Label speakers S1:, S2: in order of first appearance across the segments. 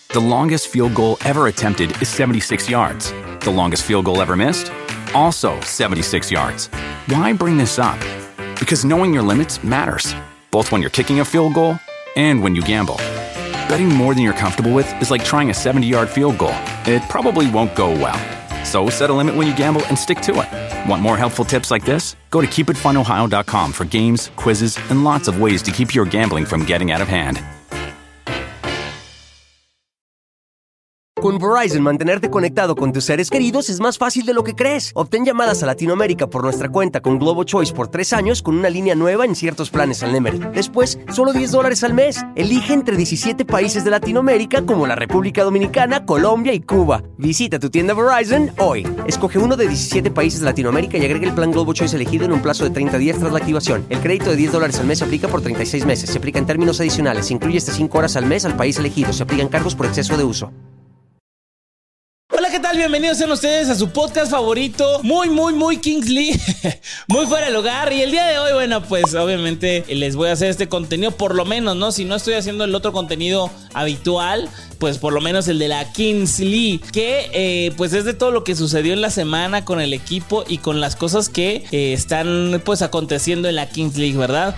S1: The longest field goal ever attempted is 76 yards. The longest field goal ever missed? Also 76 yards. Why bring this up? Because knowing your limits matters, both when you're kicking a field goal and when you gamble. Betting more than you're comfortable with is like trying a 70-yard field goal. It probably won't go well. So set a limit when you gamble and stick to it. Want more helpful tips like this? Go to keepitfunohio.com for games, quizzes, and lots of ways to keep your gambling from getting out of hand.
S2: Con Verizon, mantenerte conectado con tus seres queridos es más fácil de lo que crees. Obtén llamadas a Latinoamérica por nuestra cuenta con Globo Choice por 3 años con una línea nueva en ciertos planes al Nemery. Después, solo $10 al mes. Elige entre 17 países de Latinoamérica como la República Dominicana, Colombia y Cuba. Visita tu tienda Verizon hoy. Escoge uno de 17 países de Latinoamérica y agrega el plan Globo Choice elegido en un plazo de 30 días tras la activación. El crédito de $10 al mes se aplica por 36 meses. Se aplica en términos adicionales. Se incluye hasta 5 horas al mes al país elegido. Se aplican cargos por exceso de uso.
S3: Hola, ¿qué tal? Bienvenidos sean ustedes a su podcast favorito, muy Kingsley, muy fuera del hogar. Y el día de hoy, bueno, pues obviamente les voy a hacer este contenido, por lo menos, ¿no? Si no estoy haciendo el otro contenido habitual, pues por lo menos el de la Kingsley, que pues es de todo lo que sucedió en la semana con el equipo y con las cosas que están pues aconteciendo en la Kings League, ¿verdad?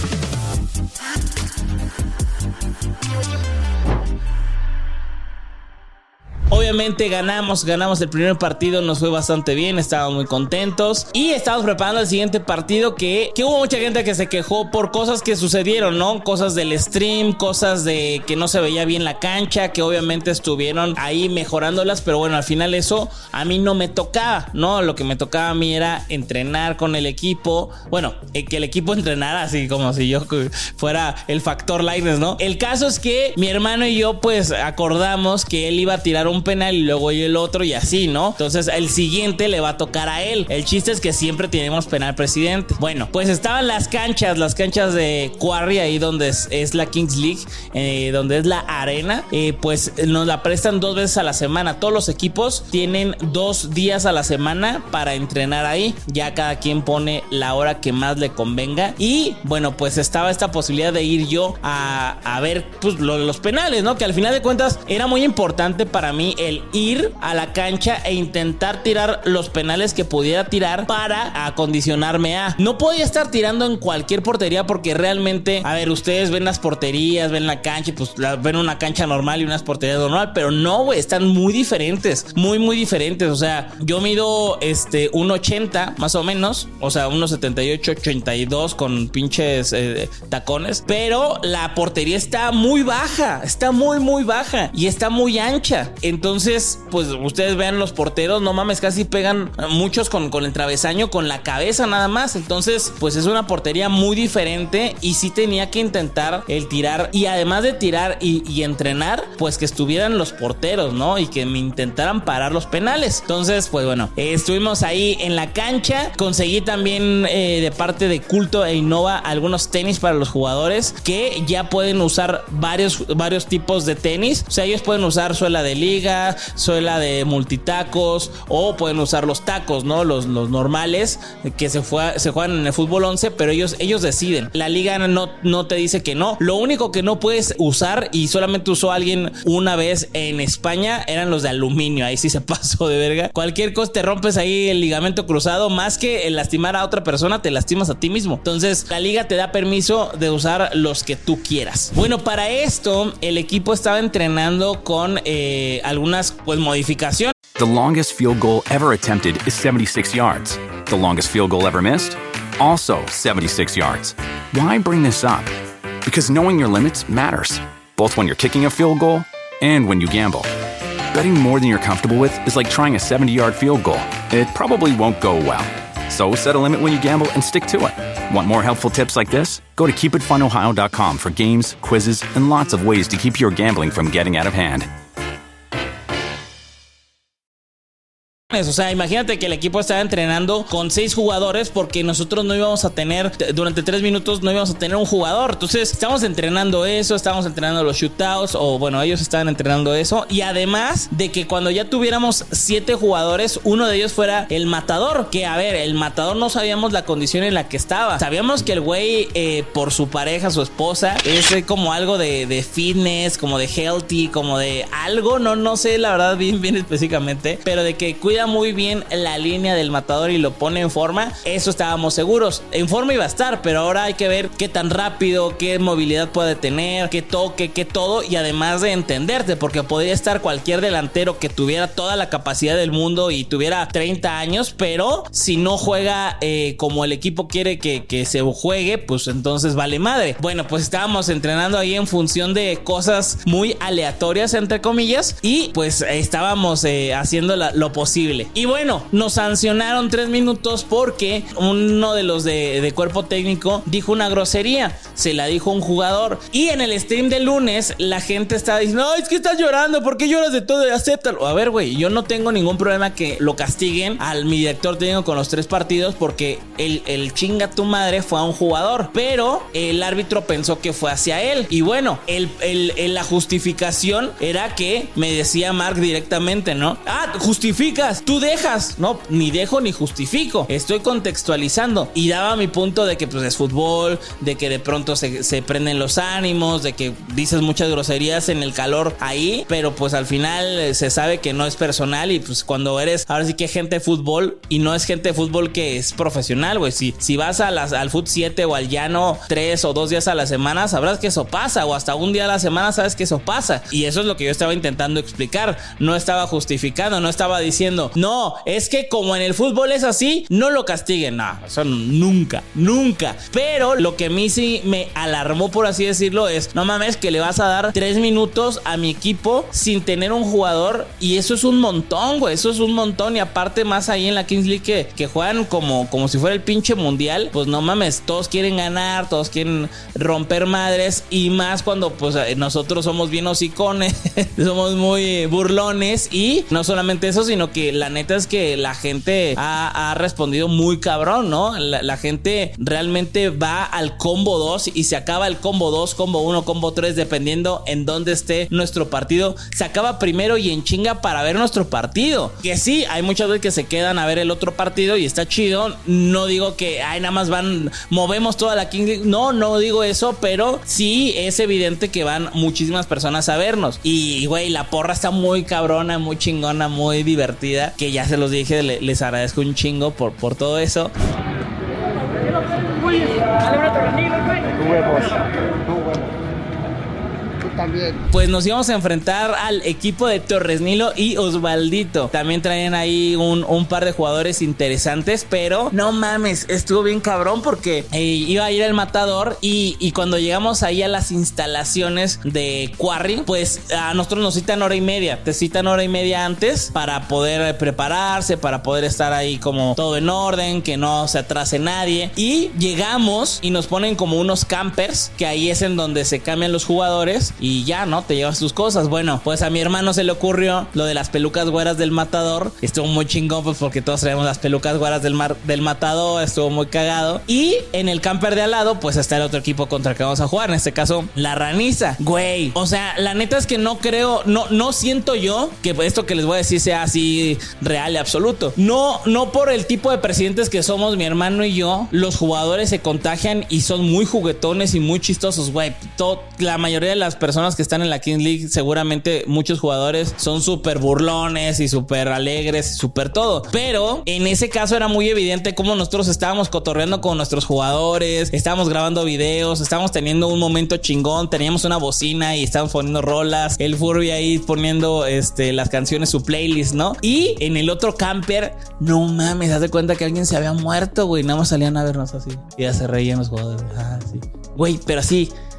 S3: Obviamente ganamos el primer partido, nos fue bastante bien, estábamos muy contentos y estábamos preparando el siguiente partido que hubo mucha gente que se quejó por cosas que sucedieron, ¿no? Cosas del stream, cosas de que no se veía bien la cancha, que obviamente estuvieron ahí mejorándolas, pero bueno, al final eso a mí no me tocaba, ¿no? Lo que me tocaba a mí era entrenar con el equipo, bueno, que el equipo entrenara así como si yo fuera el factor Lightness, ¿no? El caso es que mi hermano y yo pues acordamos que él iba a tirar un penal y luego yo el otro y así, ¿no? Entonces el siguiente le va a tocar a él. El chiste es que siempre tenemos penal presidente. Bueno, pues estaban las canchas de Quarry, ahí donde es la Kings League, donde es la arena, pues nos la prestan 2 veces a la semana. Todos los equipos tienen 2 días a la semana para entrenar ahí. Ya cada quien pone la hora que más le convenga. Y bueno, pues estaba esta posibilidad de ir yo a ver pues los penales, ¿no? Que al final de cuentas era muy importante para mí el ir a la cancha e intentar tirar los penales que pudiera tirar para acondicionarme a. No podía estar tirando en cualquier portería porque realmente, a ver, ustedes ven las porterías, ven la cancha y pues ven una cancha normal y unas porterías normal, pero no, güey, están muy diferentes, muy diferentes. O sea, yo mido 1.80 más o menos, o sea, 1.78, 82 con pinches tacones, pero la portería está muy baja, está muy baja y está muy ancha. Entonces, pues ustedes vean los porteros, no mames, casi pegan muchos con el travesaño, con la cabeza nada más. Entonces, pues es una portería muy diferente y sí tenía que intentar el tirar. Y además de tirar y entrenar, pues que estuvieran los porteros, ¿no? Y que me intentaran parar los penales. Entonces, pues bueno, estuvimos ahí en la cancha. Conseguí también de parte de Culto e Innova algunos tenis para los jugadores que ya pueden usar varios tipos de tenis. O sea, ellos pueden usar suela de liga, suela de multitacos, o pueden usar los tacos, ¿no? Los normales que se juegan en el fútbol 11, pero ellos deciden. La liga no te dice que no. Lo único que no puedes usar, y solamente usó alguien una vez en España, eran los de aluminio. Ahí sí se pasó de verga. Cualquier cosa te rompes ahí el ligamento cruzado, más que el lastimar a otra persona, te lastimas a ti mismo. Entonces la liga te da permiso de usar los que tú quieras. Bueno, para esto el equipo estaba entrenando con algunas pues modificaciones.
S1: The longest field goal ever attempted is 76 yards. The longest field goal ever missed? Also 76 yards. Why bring this up? Because knowing your limits matters, both when you're kicking a field goal and when you gamble. Betting more than you're comfortable with is like trying a 70-yard field goal. It probably won't go well. So set a limit when you gamble and stick to it. Want more helpful tips like this? Go to keepitfunohio.com for games, quizzes, and lots of ways to keep your gambling from getting out of hand.
S3: O sea, imagínate que el equipo estaba entrenando con 6 jugadores porque nosotros no íbamos a tener, durante 3 minutos no íbamos a tener un jugador. Entonces, estamos entrenando eso, estábamos entrenando los shootouts, o bueno, ellos estaban entrenando eso. Y además de que cuando ya tuviéramos 7 jugadores, uno de ellos fuera el matador. Que a ver, el matador no sabíamos la condición en la que estaba. Sabíamos que el güey, por su pareja, su esposa, es como algo de fitness, como de healthy, como de algo, no sé la verdad bien específicamente, pero de que cuida muy bien la línea del matador y lo pone en forma, eso estábamos seguros. En forma iba a estar, pero ahora hay que ver qué tan rápido, qué movilidad puede tener, qué toque, qué todo, y además de entenderte, porque podría estar cualquier delantero que tuviera toda la capacidad del mundo y tuviera 30 años, pero si no juega como el equipo quiere que se juegue, pues entonces vale madre. Bueno, pues estábamos entrenando ahí en función de cosas muy aleatorias, entre comillas, y pues estábamos haciendo lo posible. Y bueno, nos sancionaron 3 minutos porque uno de los de cuerpo técnico dijo una grosería, se la dijo un jugador, y en el stream del lunes la gente estaba diciendo, no, es que estás llorando, ¿por qué lloras de todo? Acéptalo. A ver, güey, yo no tengo ningún problema que lo castiguen al mi director técnico con los 3 partidos porque el chinga tu madre fue a un jugador, pero el árbitro pensó que fue hacia él. Y bueno, la justificación era que me decía Mark directamente, ¿no? Ah, justificas, tú dejas. No, ni dejo ni justifico, estoy contextualizando. Y daba mi punto de que pues es fútbol, de que de pronto se prenden los ánimos, de que dices muchas groserías en el calor ahí, pero pues al final se sabe que no es personal. Y pues cuando eres, ahora sí que gente de fútbol, y no es gente de fútbol que es profesional, güey. Si vas al Fut 7 o al llano 3 o 2 días a la semana, sabrás que eso pasa, o hasta un día a la semana sabes que eso pasa. Y eso es lo que yo estaba intentando explicar. No estaba justificando, no estaba diciendo, no, es que como en el fútbol es así, no lo castiguen. No, eso nunca. Pero lo que a mí sí me alarmó, por así decirlo, es, no mames, que le vas a dar 3 minutos a mi equipo sin tener un jugador. Y eso es un montón, güey, eso es un montón. Y aparte más ahí en la Kings League que juegan como si fuera el pinche mundial, pues no mames, todos quieren ganar, todos quieren romper madres, y más cuando pues nosotros somos bien hocicones, somos muy burlones. Y no solamente eso, sino que la neta es que la gente ha respondido muy cabrón, ¿no? La gente realmente va al combo 2 y se acaba el combo 2, combo 1, combo 3, dependiendo en dónde esté nuestro partido. Se acaba primero y en chinga para ver nuestro partido. Que sí, hay muchas veces que se quedan a ver el otro partido y está chido. No digo que nada más movemos toda la Kings League. No digo eso, pero sí es evidente que van muchísimas personas a vernos. Y güey, la porra está muy cabrona, muy chingona, muy divertida. Que ya se los dije, les agradezco un chingo por todo eso.
S4: También.
S3: Pues nos íbamos a enfrentar al equipo de Torres Nilo y Osvaldito. También traían ahí un par de jugadores interesantes, pero no mames, estuvo bien cabrón porque iba a ir el matador y cuando llegamos ahí a las instalaciones de Quarry, pues a nosotros nos citan hora y media. Te citan hora y media antes para poder prepararse, para poder estar ahí como todo en orden, que no se atrase nadie. Y llegamos y nos ponen como unos campers, que ahí es en donde se cambian los jugadores. Y ya, ¿no? Te llevas tus cosas. Bueno, pues a mi hermano se le ocurrió lo de las pelucas güeras del matador. Estuvo muy chingón, pues porque todos traemos las pelucas güeras del matador. Estuvo muy cagado. Y en el camper de al lado, pues está el otro equipo contra el que vamos a jugar. En este caso, la Raniza. Güey, o sea, la neta es que no creo, no siento yo que esto que les voy a decir sea así real y absoluto. No por el tipo de presidentes que somos mi hermano y yo. Los jugadores se contagian y son muy juguetones y muy chistosos, güey. La mayoría de las personas que están en la Kings League, seguramente muchos jugadores son súper burlones y súper alegres y súper todo, pero en ese caso era muy evidente cómo nosotros estábamos cotorreando con nuestros jugadores, estábamos grabando videos, estábamos teniendo un momento chingón, teníamos una bocina y estábamos poniendo rolas, el Furby ahí poniendo las canciones, su playlist, ¿no? Y en el otro camper, no mames, haz de cuenta que alguien se había muerto, güey, nada más salían a vernos así y ya se reían los jugadores. Ah, sí. Güey, pero así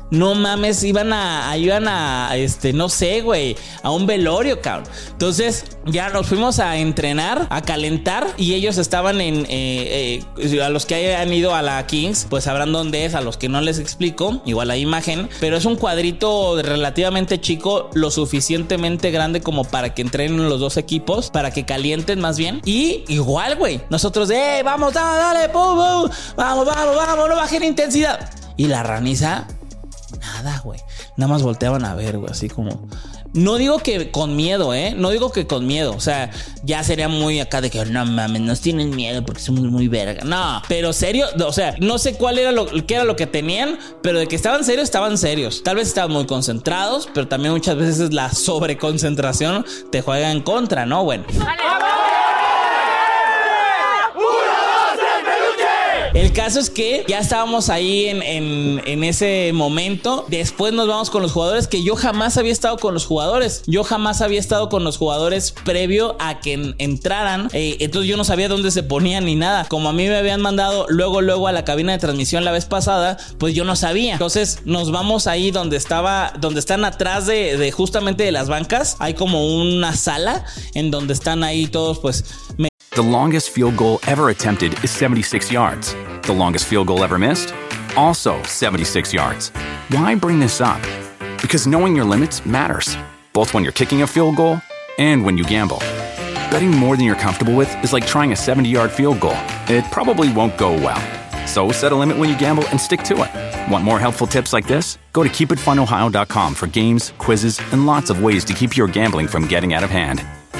S3: no mames, iban a no sé, güey, a un velorio, cabrón. Entonces ya nos fuimos a entrenar, a calentar, y ellos estaban a los que hayan ido a la Kings, pues sabrán dónde es. A los que no les explico, igual la imagen, pero es un cuadrito relativamente chico, lo suficientemente grande como para que entrenen los dos equipos, para que calienten más bien. Y igual, güey, nosotros vamos, dale, pum, pum, vamos, no bajen intensidad. Y la raniza, nada, güey, nada más volteaban a ver, güey, así como... No digo que con miedo, no digo que con miedo. O sea, ya sería muy acá de que no mames, nos tienen miedo porque somos muy verga. No, pero serio, o sea, no sé cuál era qué era lo que tenían, pero de que estaban serios. Tal vez estaban muy concentrados, pero también muchas veces la sobreconcentración te juega en contra, ¿no? Bueno. El caso es que ya estábamos ahí en ese momento. Después nos vamos con los jugadores, que yo jamás había estado con los jugadores. Previo a que entraran. Entonces yo no sabía dónde se ponían ni nada. Como a mí me habían mandado luego a la cabina de transmisión la vez pasada, pues yo no sabía. Entonces nos vamos ahí donde están atrás de justamente de las bancas. Hay como una sala en donde están ahí todos, pues...
S1: The longest field goal ever attempted is 76 yards. The longest field goal ever missed? Also 76 yards. Why bring this up? Because knowing your limits matters, both when you're kicking a field goal and when you gamble. Betting more than you're comfortable with is like trying a 70-yard field goal. It probably won't go well. So set a limit when you gamble and stick to it. Want more helpful tips like this? Go to keepitfunohio.com for games, quizzes, and lots of ways to keep your gambling from getting out of hand.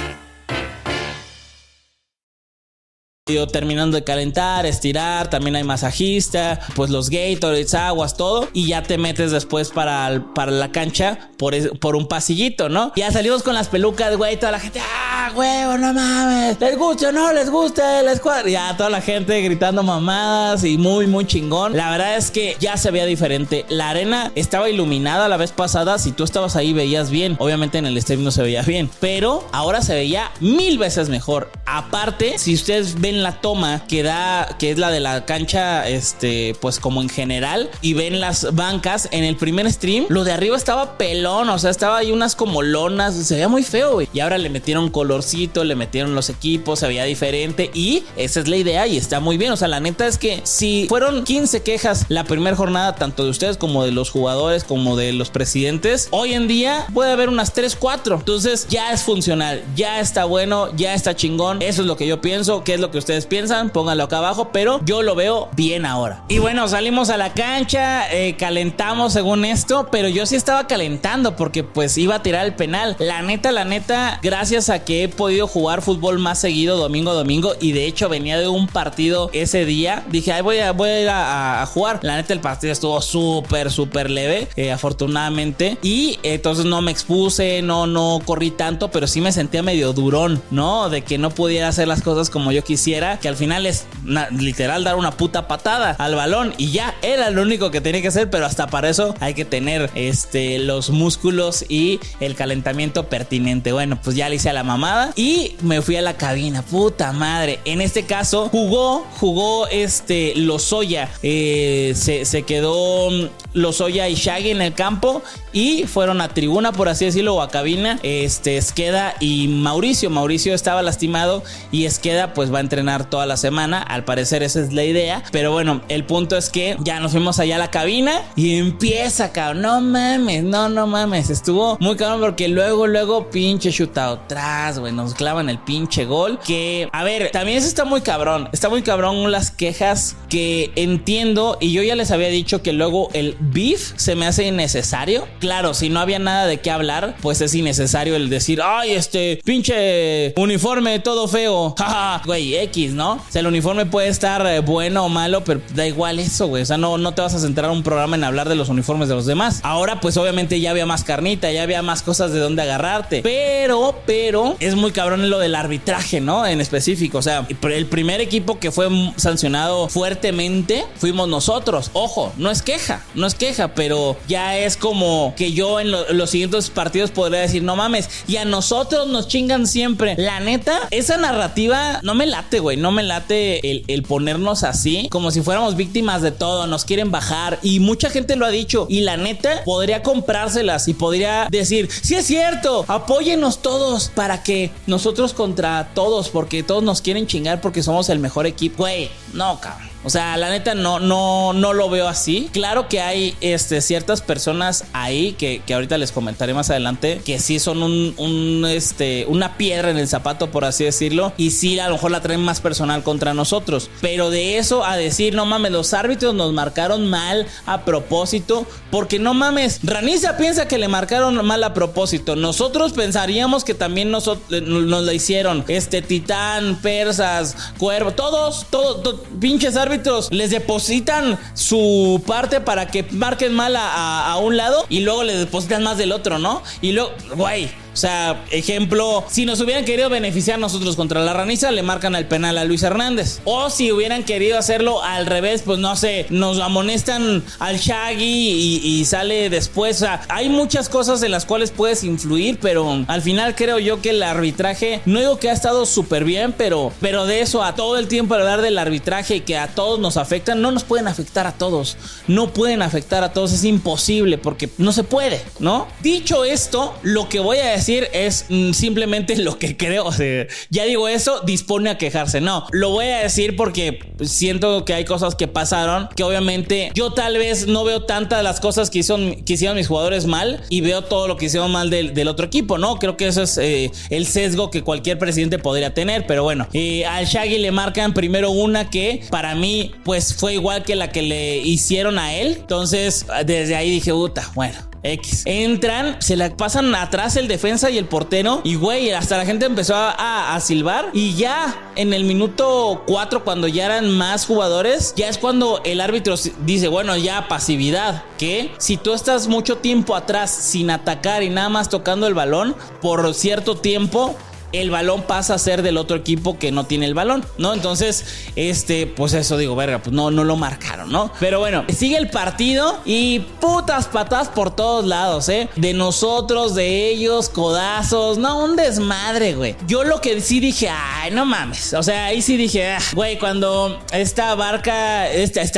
S3: Terminando de calentar, estirar, también hay masajista, pues los Gatorades, aguas, todo, y ya te metes después para la cancha por un pasillito, ¿no? Ya salimos con las pelucas, güey, toda la gente, huevo, no mames, les gusta o no les gusta el escuadra, ya toda la gente gritando mamadas y muy, muy chingón. La verdad es que ya se veía diferente, la arena estaba iluminada la vez pasada, si tú estabas ahí veías bien, obviamente en el stream no se veía bien, pero ahora se veía 1000 veces mejor. Aparte, si ustedes ven la toma que es la de la cancha, pues como en general, y ven las bancas en el primer stream, lo de arriba estaba pelón, o sea, estaba ahí unas como lonas, se veía muy feo, güey. Y ahora le metieron colorcito, le metieron los equipos, se veía diferente, y esa es la idea y está muy bien. O sea, la neta es que si fueron 15 quejas la primera jornada, tanto de ustedes como de los jugadores, como de los presidentes, hoy en día puede haber unas 3-4. Entonces ya es funcional, ya está bueno, ya está chingón. Eso es lo que yo pienso. ¿Qué es lo que ustedes piensan? Pónganlo acá abajo, pero yo lo veo bien ahora. Y bueno, salimos a la cancha, calentamos según esto, pero yo sí estaba calentando porque pues iba a tirar el penal. La neta, gracias a que he podido jugar fútbol más seguido domingo a domingo, y de hecho venía de un partido ese día, dije, voy a ir a jugar. La neta, el partido estuvo súper leve, afortunadamente, y entonces no me expuse, no corrí tanto, pero sí me sentía medio durón, ¿no? De que no pudiera hacer las cosas como yo quisiera, que al final es literal dar una puta patada al balón y ya era lo único que tenía que hacer, pero hasta para eso hay que tener los músculos y el calentamiento pertinente. Bueno, pues ya le hice a la mamada y me fui a la cabina. Puta madre, en este caso jugó Lozoya, se quedó Lozoya y Shaggy en el campo y fueron a tribuna, por así decirlo, o a cabina, Esqueda y Mauricio estaba lastimado y Esqueda pues va a entrenar toda la semana, al parecer esa es la idea. Pero bueno, el punto es que ya nos fuimos allá a la cabina y empieza, cabrón, no mames, estuvo muy cabrón porque luego pinche shootout atrás, güey, nos clavan el pinche gol, que a ver, también eso está muy cabrón las quejas, que entiendo, y yo ya les había dicho que luego el beef se me hace innecesario. Claro, si no había nada de qué hablar, pues es innecesario el decir, ay, pinche uniforme todo feo, jaja, güey, X, ¿no? O sea, el uniforme puede estar bueno o malo, pero da igual eso, güey. O sea, no te vas a centrar en un programa en hablar de los uniformes de los demás. Ahora, pues obviamente ya había más carnita, ya había más cosas de dónde agarrarte. Pero es muy cabrón lo del arbitraje, ¿no? En específico. O sea, el primer equipo que fue sancionado fuertemente fuimos nosotros. Ojo, no es queja. queja, pero ya es como que yo en los siguientes partidos podría decir, no mames, y a nosotros nos chingan siempre. La neta, esa narrativa no me late, güey, no me late el ponernos así, como si fuéramos víctimas de todo, nos quieren bajar, y mucha gente lo ha dicho, y la neta, podría comprárselas y podría decir, sí es cierto, apóyennos todos para que nosotros contra todos, porque todos nos quieren chingar porque somos el mejor equipo. Güey, no, cabrón. O sea, la neta no lo veo así. Claro que hay ciertas personas ahí que ahorita les comentaré más adelante, que sí son una piedra en el zapato, por así decirlo, y sí a lo mejor la traen más personal contra nosotros. Pero de eso a decir, no mames, los árbitros nos marcaron mal a propósito, porque no mames, Raniza piensa que le marcaron mal a propósito. Nosotros pensaríamos que también nos la hicieron. Titán, Persas, Cuervo, todos pinches árbitros les depositan su parte para que marquen mal a un lado y luego les depositan más del otro, ¿no? Y luego, güey, o sea, ejemplo, si nos hubieran querido beneficiar nosotros contra la Raniza, le marcan el penal a Luis Hernández. O si hubieran querido hacerlo al revés, pues no sé, nos amonestan al Shaggy y sale después. O sea, hay muchas cosas en las cuales puedes influir, pero al final creo yo que el arbitraje, no digo que ha estado súper bien, pero de eso a todo el tiempo hablar del arbitraje y que a todos nos afectan, no nos pueden afectar a todos. No pueden afectar a todos, es imposible porque no se puede, ¿no? Dicho esto, lo que voy a decir es simplemente lo que creo. O sea, ya digo eso, dispone a quejarse. No, lo voy a decir porque siento que hay cosas que pasaron que obviamente yo tal vez no veo tantas las cosas que hicieron mis jugadores mal y veo todo lo que hicieron mal del otro equipo, ¿no? Creo que eso es el sesgo que cualquier presidente podría tener, pero bueno, al Shaggy le marcan primero una que para mí pues fue igual que la que le hicieron a él. Entonces desde ahí dije, puta, bueno, X. Entran, se la pasan atrás el defensa y el portero. Y güey, hasta la gente empezó a silbar. Y ya en el minuto 4, cuando ya eran más jugadores, ya es cuando el árbitro dice, bueno, ya pasividad. Que si tú estás mucho tiempo atrás sin atacar y nada más tocando el balón por cierto tiempo, el balón pasa a ser del otro equipo que no tiene el balón, ¿no? Entonces, pues eso digo, verga, pues no lo marcaron, ¿no? Pero bueno, sigue el partido y putas patadas por todos lados, ¿eh? De nosotros, de ellos, codazos, no, un desmadre, güey. Yo lo que sí dije, ay, no mames. O sea, ahí sí dije, güey, cuando esta barca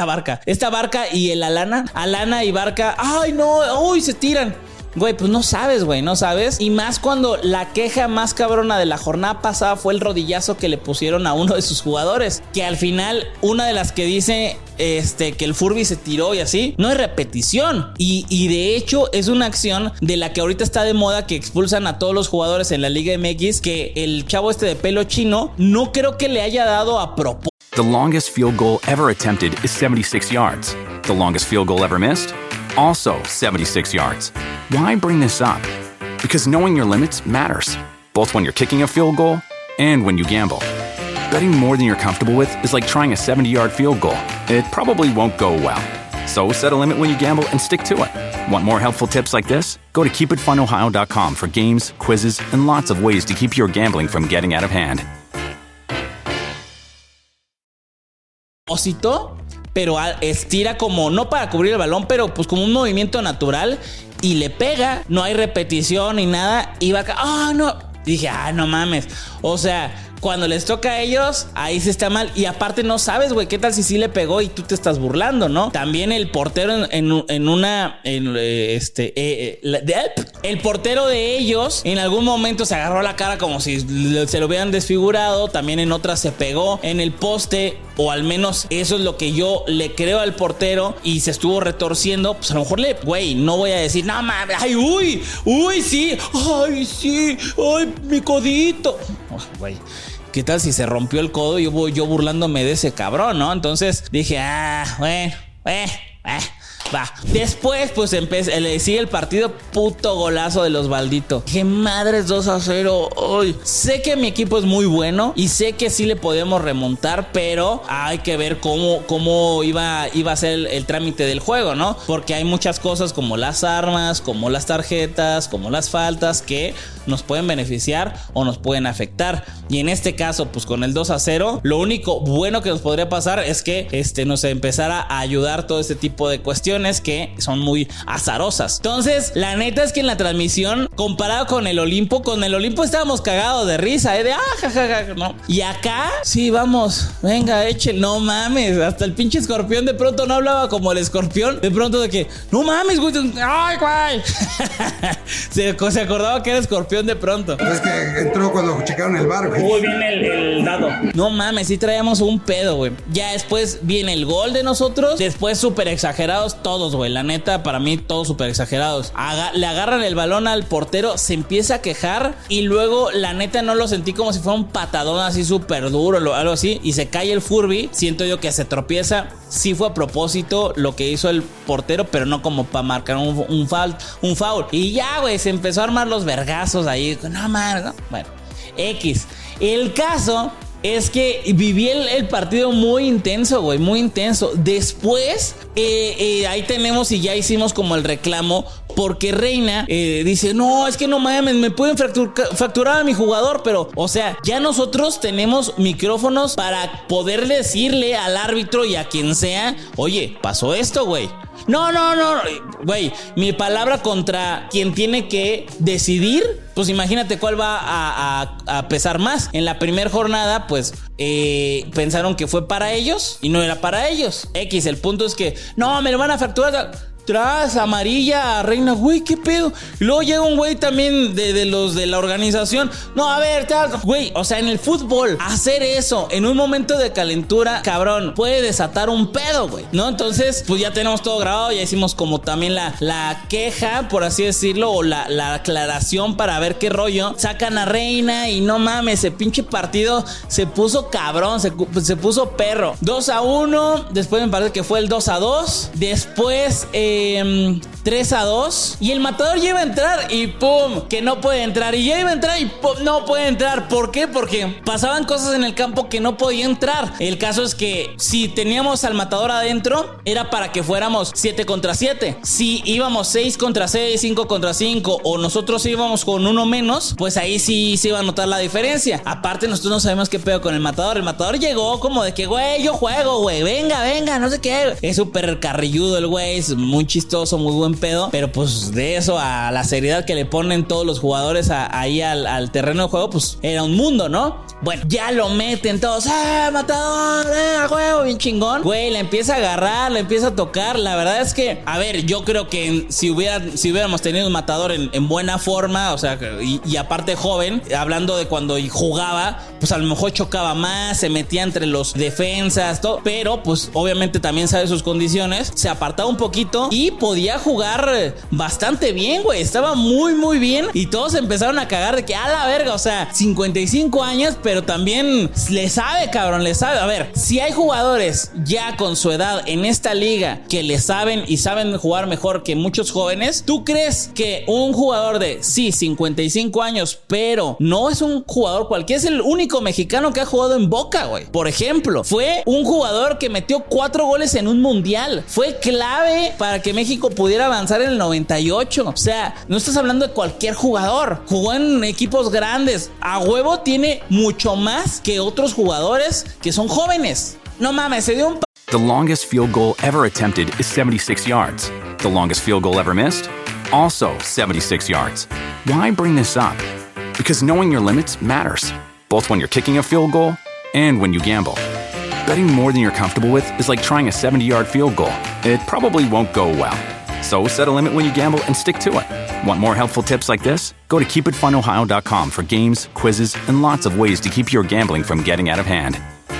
S3: y el Alana y Barca, ay, no, uy, se tiran. Güey, pues no sabes, güey, no sabes. Y más cuando la queja más cabrona de la jornada pasada fue el rodillazo que le pusieron a uno de sus jugadores. Que al final, una de las que dice que el Furby se tiró y así, no hay repetición. Y de hecho es una acción de la que ahorita está de moda, que expulsan a todos los jugadores en la Liga MX, que el chavo de pelo chino no creo que le haya dado a propósito.
S1: The longest field goal ever attempted is 76 yards. The longest field goal ever missed? Also 76 yards. Why bring this up? Because knowing your limits matters, both when you're kicking a field goal and when you gamble. Betting more than you're comfortable with is like trying a 70-yard field goal. It probably won't go well. So set a limit when you gamble and stick to it. Want more helpful tips like this? Go to keepitfunohio.com for games, quizzes, and lots of ways to keep your gambling from getting out of hand.
S3: Pero estira como, no para cubrir el balón, pero pues como un movimiento natural, y le pega, no hay repetición ni nada, y va acá, no. Dije, no mames. O sea, cuando les toca a ellos, ahí sí está mal. Y aparte no sabes, güey, qué tal si sí le pegó y tú te estás burlando, ¿no? También el portero el portero de ellos en algún momento se agarró la cara como si se lo hubieran desfigurado. También en otra se pegó en el poste, o al menos eso es lo que yo le creo al portero, y se estuvo retorciendo. Pues a lo mejor güey, no voy a decir, no mames, ay, uy, sí, ay, sí, ay, mi codito. Güey, ¿qué tal si se rompió el codo y yo burlándome de ese cabrón, ¿no? Entonces dije, bueno, va. Después, pues sigue el partido, puto golazo de los Baldito. Dije, madres, 2-0. Uy. Sé que mi equipo es muy bueno y sé que sí le podemos remontar, pero hay que ver cómo iba a ser el trámite del juego, ¿no? Porque hay muchas cosas como las armas, como las tarjetas, como las faltas, que nos pueden beneficiar o nos pueden afectar. Y en este caso, pues con el 2-0, lo único bueno que nos podría pasar es que nos empezara a ayudar todo este tipo de cuestiones. situaciones que son muy azarosas. Entonces, la neta es que en la transmisión, comparado con el Olimpo estábamos cagados de risa, de jajaja, ¿no? Y acá, sí, vamos, venga, échale, no mames, hasta el pinche escorpión de pronto no hablaba como el escorpión, de pronto de que, no mames, güey, ay, güey. se acordaba que era escorpión de pronto.
S4: Es que entró cuando checaron el bar, güey.
S3: Muy bien el dado. No mames, sí traíamos un pedo, güey. Ya después viene el gol de nosotros, después súper exagerados todos, güey, la neta, para mí todos súper exagerados. Le agarran el balón al portero, se empieza a quejar y luego la neta no lo sentí como si fuera un patadón así súper duro, algo así, y se cae el Furby. Siento yo que se tropieza. Sí fue a propósito lo que hizo el portero, pero no como para marcar un foul. Y ya, güey, se empezó a armar los vergazos ahí. No mames, ¿no? Bueno, X. El caso es que viví el partido muy intenso, güey, muy intenso. Después, ahí tenemos y ya hicimos como el reclamo, porque Reina dice, no, es que no mames, me pueden fracturar a mi jugador, pero, o sea, ya nosotros tenemos micrófonos para poder decirle al árbitro y a quien sea, oye, pasó esto, güey. No, güey, mi palabra contra quien tiene que decidir, pues imagínate cuál va a pesar más. En la primera jornada, pues pensaron que fue para ellos y no era para ellos. X, el punto es que, no, me lo van a fracturar. Tras amarilla a Reina, güey, qué pedo. Y luego llega un güey también de los de la organización. No, a ver, güey, o sea, en el fútbol, hacer eso en un momento de calentura, cabrón, puede desatar un pedo, güey, ¿no? Entonces, pues ya tenemos todo grabado, ya hicimos como también la queja, por así decirlo, o la aclaración para ver qué rollo. Sacan a Reina y no mames, ese pinche partido se puso cabrón, se puso perro. 2-1, después me parece que fue el 2-2, después 3-2 y el matador ya iba a entrar y pum, que no puede entrar, y ya iba a entrar y pum, no puede entrar. ¿Por qué? Porque pasaban cosas en el campo que no podía entrar. El caso es que si teníamos al matador adentro, era para que fuéramos 7 contra 7. Si íbamos 6 contra 6, 5 contra 5, o nosotros íbamos con uno menos, pues ahí sí se iba a notar la diferencia. Aparte, nosotros no sabemos qué pedo con el matador. El matador llegó como de que, güey, yo juego, güey, venga, no sé qué. Es súper carrilludo el güey, es muy chistoso, muy buen pedo, pero pues de eso a la seriedad que le ponen todos los jugadores ahí al terreno de juego, pues era un mundo, ¿no? Bueno, ya lo meten todos, matador, juego, bien chingón. Güey, le empieza a agarrar, le empieza a tocar. La verdad es que, a ver, yo creo que si hubiéramos tenido un matador en buena forma, o sea, y aparte joven, hablando de cuando jugaba, pues a lo mejor chocaba más, se metía entre los defensas, todo, pero pues obviamente también sabe sus condiciones, se apartaba un poquito y podía jugar bastante bien, güey. Estaba muy, muy bien. Y todos empezaron a cagar de que a la verga, o sea, 55 años, pero también le sabe, cabrón, le sabe. A ver, si hay jugadores ya con su edad en esta liga que le saben y saben jugar mejor que muchos jóvenes, ¿tú crees que un jugador de, sí, 55 años, pero no es un jugador cualquiera, es el único mexicano que ha jugado en Boca, güey? Por ejemplo, fue un jugador que metió 4 goles en un mundial. Fue clave para que México pudiera avanzar en el 98. O sea, no estás hablando de cualquier jugador. Jugó en equipos grandes. A huevo tiene mucho más que otros jugadores que son jóvenes. No mames, se dio un...
S1: The longest field goal ever attempted is 76 yards. The longest field goal ever missed? Also 76 yards. Why bring this up? Because knowing your limits matters, both when you're kicking a field goal and when you gamble. Betting more than you're comfortable with is like trying a 70-yard field goal. It probably won't go well. So set a limit when you gamble and stick to it. Want more helpful tips like this? Go to keepitfunohio.com for games, quizzes, and lots of ways to keep your gambling from getting out of hand.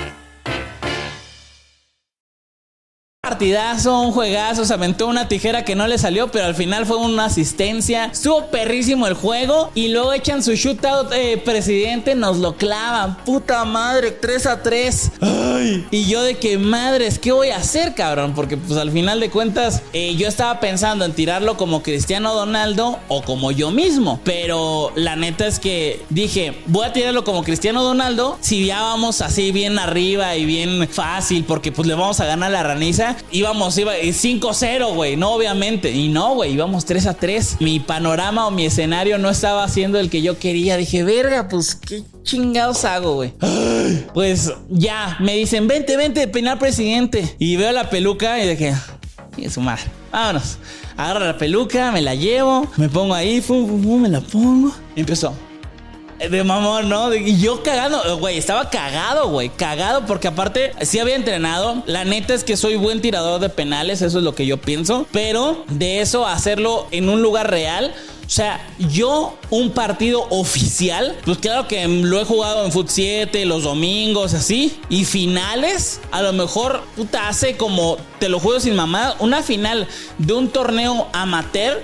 S3: Partidazo, un juegazo, se aventó una tijera que no le salió, pero al final fue una asistencia. Estuvo perrísimo el juego y luego echan su shootout, presidente, nos lo clavan. Puta madre, 3-3. Ay, y yo de que madres, ¿qué voy a hacer, cabrón? Porque pues al final de cuentas yo estaba pensando en tirarlo como Cristiano Ronaldo o como yo mismo, pero la neta es que dije, voy a tirarlo como Cristiano Ronaldo si ya vamos así bien arriba y bien fácil, porque pues le vamos a ganar la raniza. Iba 5-0, güey, no, obviamente. Y no, güey, íbamos 3-3. Mi panorama o mi escenario no estaba siendo el que yo quería. Dije, verga, pues qué chingados hago, güey. Pues ya, me dicen, vente, peinar presidente. Y veo la peluca y dije, y su madre. vámonos. Agarro la peluca, me la llevo, me pongo ahí, me la pongo. Y empezó. De mamón, ¿no? Y yo cagado, güey, estaba cagado, güey. Cagado porque aparte sí había entrenado. La neta es que soy buen tirador de penales, eso es lo que yo pienso. Pero de eso a hacerlo en un lugar real... O sea, yo un partido oficial, pues claro que lo he jugado en Fut 7, los domingos, así. Y finales, a lo mejor, puta, hace como, te lo juro sin mamá, una final de un torneo amateur.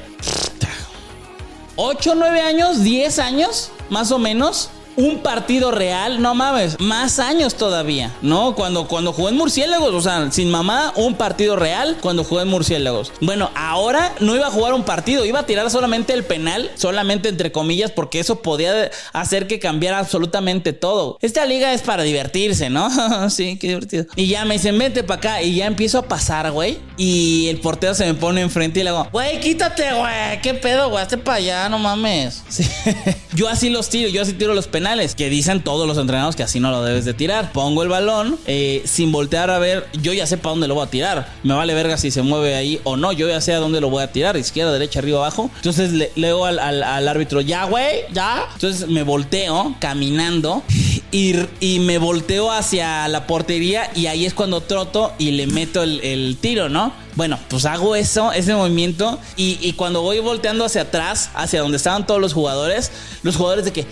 S3: 8, 9 años, 10 años, más o menos. Un partido real, no mames, más años todavía, ¿no? Cuando jugué en Murciélagos, o sea, sin mamá, un partido real cuando jugué en Murciélagos. Bueno, ahora no iba a jugar un partido, iba a tirar solamente el penal, solamente entre comillas, porque eso podía hacer que cambiara absolutamente todo. Esta liga es para divertirse, ¿no? Sí, qué divertido. Y ya me dicen, vente para acá, y ya empiezo a pasar, güey, y el portero se me pone enfrente y le digo, güey, quítate, güey, qué pedo, güey, hazte para allá, no mames. Sí. Yo así los tiro, yo así tiro los penales. Que dicen todos los entrenados que así no lo debes de tirar. Pongo el balón sin voltear a ver. Yo ya sé para dónde lo voy a tirar. Me vale verga si se mueve ahí o no. Yo ya sé a dónde lo voy a tirar. Izquierda, derecha, arriba, abajo. Entonces le digo al árbitro, ya, güey, ya. Entonces me volteo caminando y me volteo hacia la portería. Y ahí es cuando troto y le meto el tiro, ¿no? Bueno, pues hago eso, ese movimiento. Y cuando voy volteando hacia atrás, hacia donde estaban todos los jugadores de que...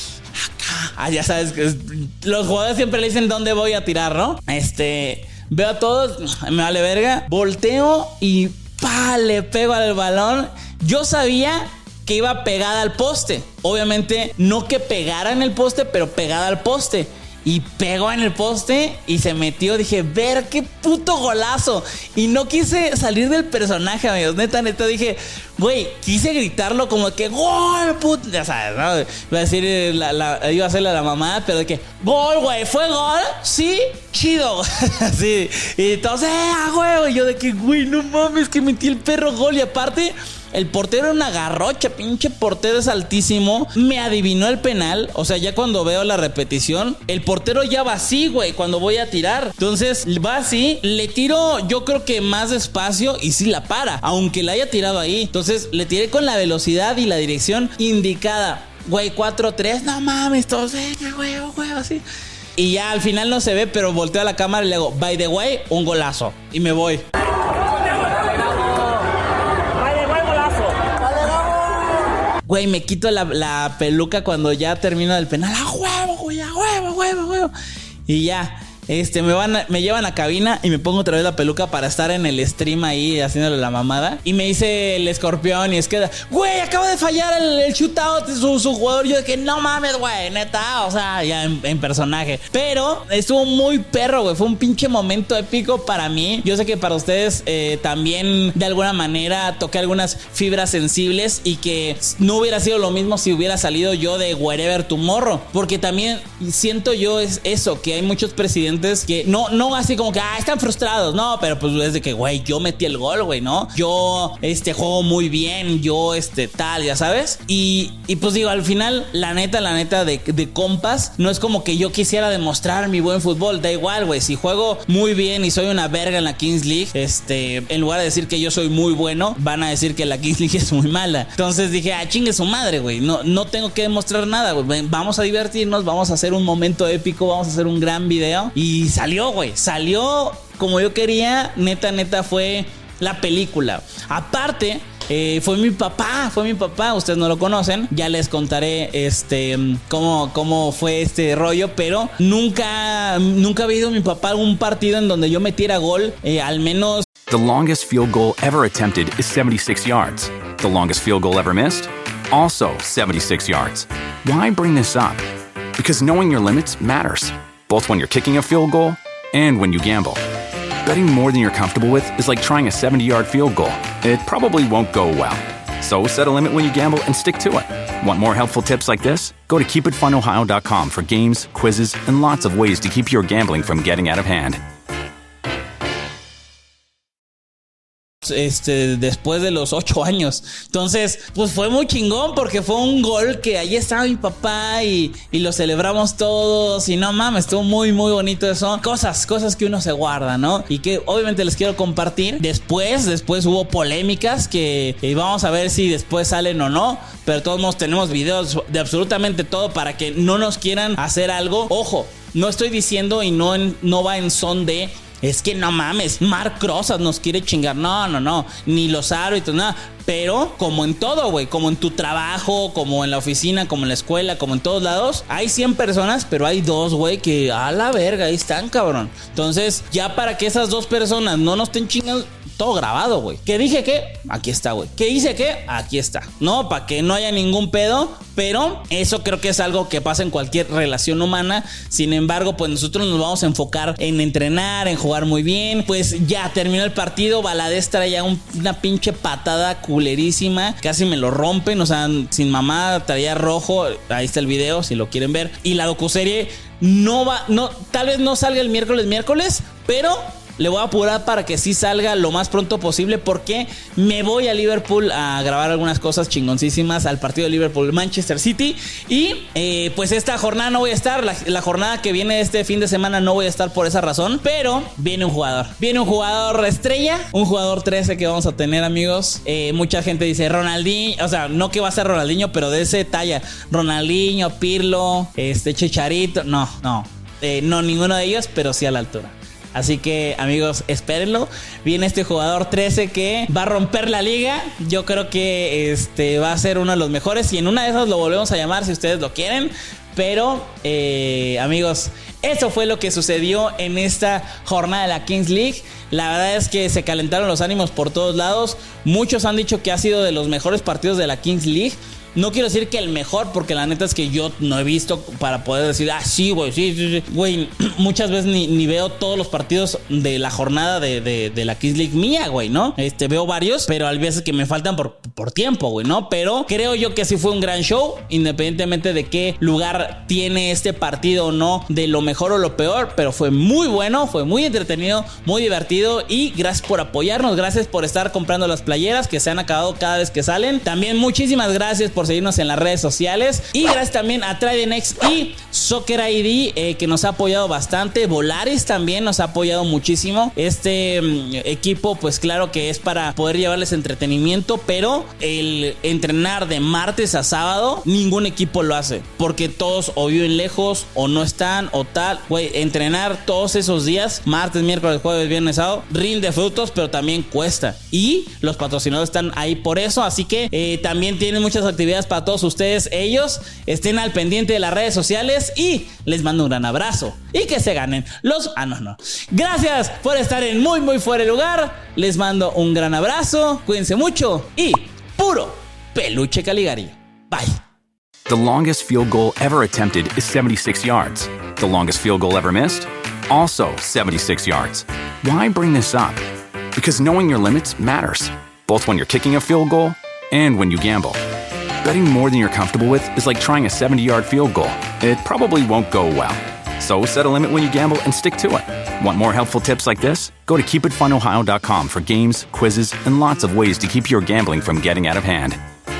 S3: ya sabes, los jugadores siempre le dicen dónde voy a tirar, ¿no? Veo a todos, me vale verga, volteo y le pego al balón. Yo sabía que iba pegada al poste. Obviamente no que pegara en el poste, pero pegada al poste. Y pegó en el poste y se metió. Dije, ver qué puto golazo. Y no quise salir del personaje, amigos. Neta, dije, güey, quise gritarlo como que gol, puto. Ya sabes, ¿no? Iba a decir, iba a hacerle a la mamá, pero de que gol, güey, ¿fue gol? Sí, chido. Sí. Y entonces, güey. Y yo de que, güey, no mames, que metí el perro gol. Y aparte, el portero era una garrocha, pinche portero es altísimo. Me adivinó el penal. O sea, ya cuando veo la repetición, el portero ya va así, güey, cuando voy a tirar. Entonces, va así, le tiro, yo creo que más despacio y sí la para, aunque la haya tirado ahí. Entonces, le tiré con la velocidad y la dirección indicada. Güey, 4-3, no mames, todos, güey, así. Y ya al final no se ve, pero volteo a la cámara y le digo, by the way, un golazo. Y me voy. Güey, me quito la peluca cuando ya termino el penal. ¡A huevo, güey! ¡A huevo! Y ya, me llevan a cabina y me pongo otra vez la peluca para estar en el stream ahí haciéndole la mamada. Y me dice el escorpión y es que, güey, acaba de fallar el shootout su jugador. Yo de que no mames, güey, neta, o sea, ya en personaje. Pero estuvo muy perro, güey. Fue un pinche momento épico para mí. Yo sé que para ustedes también de alguna manera toqué algunas fibras sensibles y que no hubiera sido lo mismo si hubiera salido yo de Wherever Tomorrow. Porque también siento yo es eso, que hay muchos presidentes que no así como que están frustrados, no, pero pues es de que, güey, yo metí el gol, güey, ¿no? Yo juego muy bien, yo tal, ya sabes. Y pues digo, al final, la neta de compas, no es como que yo quisiera demostrar mi buen fútbol, da igual, güey, si juego muy bien y soy una verga en la Kings League, en lugar de decir que yo soy muy bueno, van a decir que la Kings League es muy mala. Entonces dije, chingue su madre, güey, no tengo que demostrar nada, güey, vamos a divertirnos, vamos a hacer un momento épico, vamos a hacer un gran video. Y salió, güey, salió como yo quería. Neta fue la película. Aparte, fue mi papá. Ustedes no lo conocen. Ya les contaré cómo fue este rollo. Pero nunca había ido mi papá a algún partido en donde yo metiera gol, al menos.
S1: The longest field goal ever attempted is 76 yards. The longest field goal ever missed? Also 76 yards. Why bring this up? Because knowing your limits matters, both when you're kicking a field goal and when you gamble. Betting more than you're comfortable with is like trying a 70-yard field goal. It probably won't go well. So set a limit when you gamble and stick to it. Want more helpful tips like this? Go to keepitfunohio.com for games, quizzes, and lots of ways to keep your gambling from getting out of hand.
S3: después de los 8 años. Entonces, pues fue muy chingón porque fue un gol que ahí estaba mi papá y lo celebramos todos y no mames, estuvo muy muy bonito eso. Cosas que uno se guarda, ¿no? Y que obviamente les quiero compartir. Después hubo polémicas que vamos a ver si después salen o no, pero de todos modos tenemos videos de absolutamente todo para que no nos quieran hacer algo. Ojo, no estoy diciendo y no va en son de es que no mames, Marc Rosas nos quiere chingar. No, ni los árbitros, nada. Pero como en todo, güey, como en tu trabajo, como en la oficina, como en la escuela, como en todos lados, hay 100 personas, pero hay 2, güey, que a la verga, ahí están, cabrón. Entonces, ya para que esas 2 personas no nos estén chingando, todo grabado, güey. ¿Qué dije qué? Aquí está, güey. ¿Qué hice qué? Aquí está. No, para que no haya ningún pedo, pero eso creo que es algo que pasa en cualquier relación humana. Sin embargo, pues nosotros nos vamos a enfocar en entrenar, en jugar muy bien. Pues ya terminó el partido, Valadez traía una pinche patada culerísima, casi me lo rompen, o sea, sin mamá, traía rojo. Ahí está el video si lo quieren ver. Y la docuserie tal vez no salga el miércoles, pero le voy a apurar para que sí salga lo más pronto posible, porque me voy a Liverpool a grabar algunas cosas chingoncísimas al partido de Liverpool-Manchester City. Y pues esta jornada no voy a estar, la jornada que viene este fin de semana no voy a estar por esa razón, pero viene un jugador estrella, un jugador 13 que vamos a tener, amigos. Mucha gente dice Ronaldinho, o sea, no que va a ser Ronaldinho, pero de ese talla, Ronaldinho, Pirlo, Chicharito, no, ninguno de ellos, pero sí a la altura. Así que, amigos, espérenlo. Viene este jugador 13 que va a romper la liga. Yo creo que va a ser uno de los mejores. Y en una de esas lo volvemos a llamar si ustedes lo quieren. Pero, amigos, eso fue lo que sucedió en esta jornada de la Kings League. La verdad es que se calentaron los ánimos por todos lados. Muchos han dicho que ha sido de los mejores partidos de la Kings League. No quiero decir que el mejor, porque la neta es que yo no he visto para poder decir, sí, güey, sí. Güey, muchas veces ni veo todos los partidos de la jornada de la Kings League mía, güey, ¿no? Veo varios, pero hay veces que me faltan por tiempo, güey, ¿no? Pero creo yo que sí fue un gran show, independientemente de qué lugar tiene este partido o no, de lo mejor o lo peor, pero fue muy bueno, fue muy entretenido, muy divertido, y gracias por apoyarnos, gracias por estar comprando las playeras que se han acabado cada vez que salen. También muchísimas gracias por seguirnos en las redes sociales, y gracias también a Tridenex y Soccer ID, que nos ha apoyado bastante. Volaris también nos ha apoyado muchísimo. Equipo, pues claro que es para poder llevarles entretenimiento, pero el entrenar de martes a sábado ningún equipo lo hace, porque todos o viven lejos o no están o tal. Güey, entrenar todos esos días, martes, miércoles, jueves, viernes, sábado, rinde frutos, pero también cuesta, y los patrocinadores están ahí por eso. Así que también tienen muchas actividades para todos ustedes. Ellos estén al pendiente de las redes sociales, y les mando un gran abrazo y que se ganen los... no. Gracias por estar en Muy Muy Fuera de Lugar. Les mando un gran abrazo, cuídense mucho y puro peluche Caligari. Bye.
S1: The longest field goal ever attempted is 76 yards. The longest field goal ever missed? Also 76 yards. Why bring this up? Because knowing your limits matters, both when you're kicking a field goal and when you gamble. Betting more than you're comfortable with is like trying a 70-yard field goal. It probably won't go well. So set a limit when you gamble and stick to it. Want more helpful tips like this? Go to keepitfunohio.com for games, quizzes, and lots of ways to keep your gambling from getting out of hand.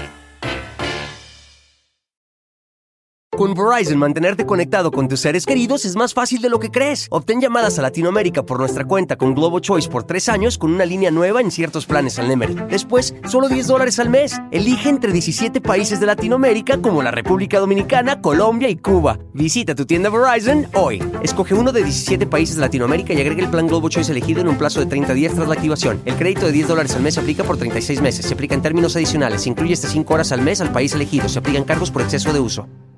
S2: Con Verizon, mantenerte conectado con tus seres queridos es más fácil de lo que crees. Obtén llamadas a Latinoamérica por nuestra cuenta con Globo Choice por 3 años con una línea nueva en ciertos planes al Nemery. Después, solo $10 al mes. Elige entre 17 países de Latinoamérica como la República Dominicana, Colombia y Cuba. Visita tu tienda Verizon hoy. Escoge uno de 17 países de Latinoamérica y agrega el plan Globo Choice elegido en un plazo de 30 días tras la activación. El crédito de $10 al mes se aplica por 36 meses. Se aplica en términos adicionales. Se incluye hasta 5 horas al mes al país elegido. Se aplican cargos por exceso de uso.